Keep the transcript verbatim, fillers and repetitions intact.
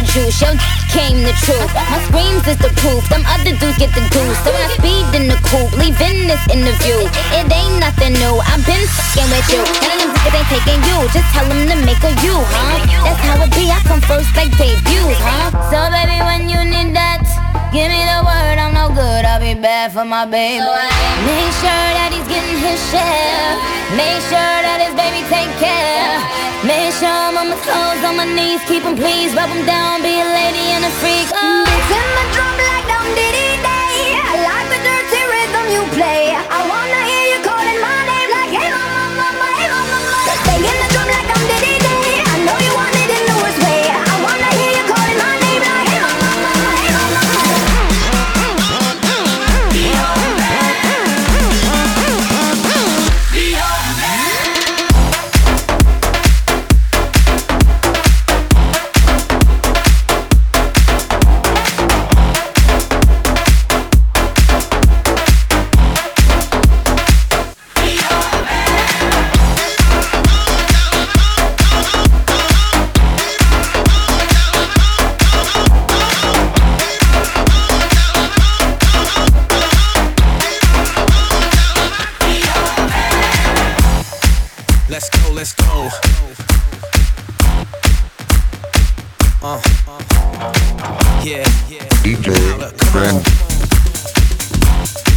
juice, your came the truth. My screams is the proof, them other dudes get the goose. So when I speed in the coupe, leaving this interview, it ain't nothing new, I've been fucking with you. None of them niggas ain't taking you, just tell them to make a you, huh? That's how it be, I come first like debuts, huh? So baby, when you need that, give me the word, I'm no good, I'll be bad for my baby. Make sure that he's getting his share, make sure that his baby take care. Make sure I'm on my toes, on my knees, keep him please, rub him down, be a lady and a freak. Oh.